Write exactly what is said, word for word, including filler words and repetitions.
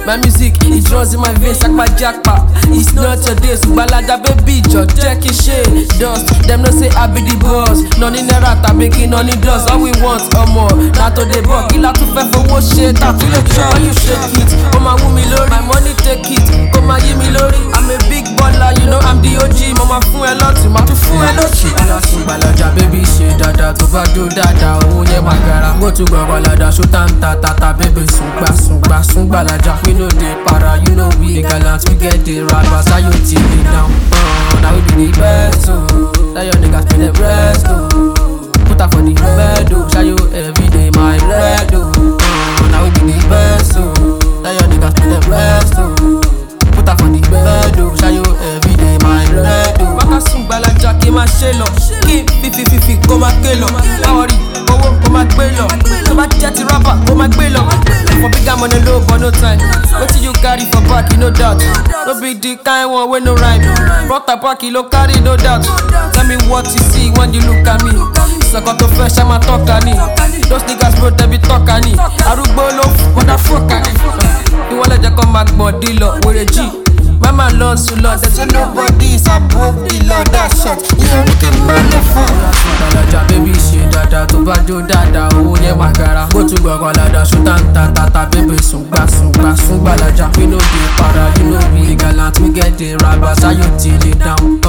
My music, it runs in my veins like my jackpot. It's not your day, Sugbalaja baby, just check it shit. Dust, them no say I be the boss. None in the rat, I'm making none in dust. All we want or more. Not to the buck, kill out to fair for what shit. I feel it, try you shake it. Come on, woo me lori, my money take it. Come on, give me lori. I'm a big baller, you know I'm the O G. Mama fún ẹ lọ́tì, má tún fún ẹ lọ́tì. Sugbalaja baby, ṣe dada, tó bá jó dada, owó yẹn máa gara. Go to Gbọ̀ngbọ̀lada, show time tata, tata, baby, sungba, sungba, Sugbalaja. We know they para, you know we gallant, we get the rappers, how you take it down. Uh, now we be the best, oh. Now your niggas pay the rest, oh. Put her for the bed, oh. Show you every day, my red, oh. Uh, now we be the best, oh. Now your niggas pay the rest, oh. Put her for the bed, oh. Show you every day, my red, oh. Baka Sugbalaja, kí ma ṣe lọ. Kí fífi fífi kó ma ké lọ. Báwo rí owó kó ma gbé lọ. Tó bá jẹ́ ti rapper kó ma gbé lọ. For bigger money low but no time. Wetin you carry for back, you no doubt. No be the kind one wey no rhyme. Brought a pack, you no carry no doubt. Tell me what you see when you look at me. Sọ̀kọ̀ tó fẹ́ ṣe máa tọ́ka ni. Those niggas bro, they be tọ́ka ni. Arúgbó ló motherfucker ni. Ìwọ́n lè jẹ́ kó máa gbọ̀n dí lọ, wèrè jí. Mama loves to love, there's nobody is above the law, that shot. You look at my phone. Sugbalaja baby, ṣe dada, tó bá jó dada, owó yẹn máa gara. Go to Gbọ̀ngbọ̀lada, show time tata, baby, sungba, sungba, Sugbalaja. We know the para, you know we gallant, we get the rappers, how you till it down.